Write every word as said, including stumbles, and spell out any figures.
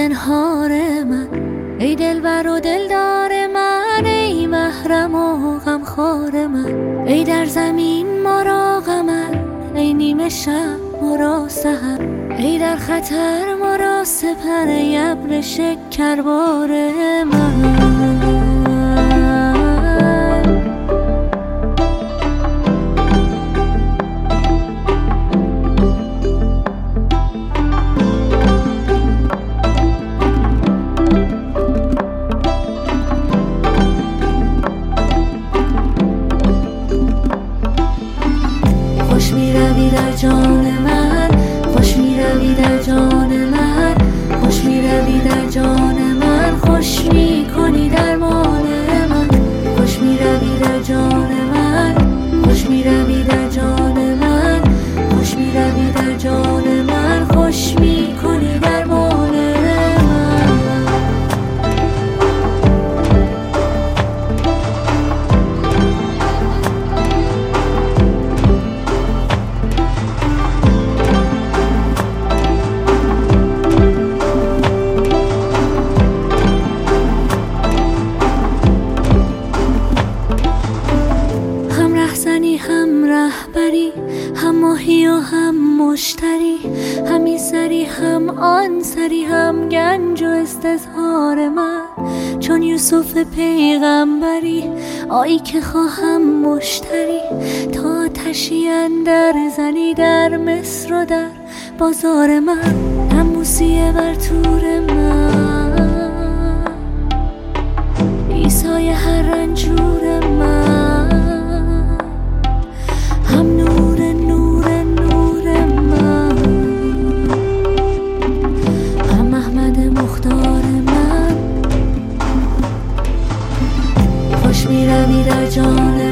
زنهار من، ای دلبر و دلدار من، ای محرم و غمخوار من، ای در زمین ما را قمر، ای نیمه شب ما را سحر، ای در خطر ما را سپر، ای ابر شکربار من. خوش می روی در جان من، خوش می روی در جان من، خوش می روی در جان من، خوش می کنی درمان من، خوش می روی در جان من، خوش می روی در جان من، خوش می روی در جان من، خوش می کنی درمان من. هم رهبری، هم ماهی و هم مشتری، همی سری هم آن سری، هم گنج و استظهار من، چون یوسف پیغمبری، آیی که خواهم مشتری، تا آتشی اندر زنی در مصر و در بازار من، نموسیه بر طور من، عیسای هر رنجور من، هم نور نور نور من، هم احمد مختار من. خوش می روی در جان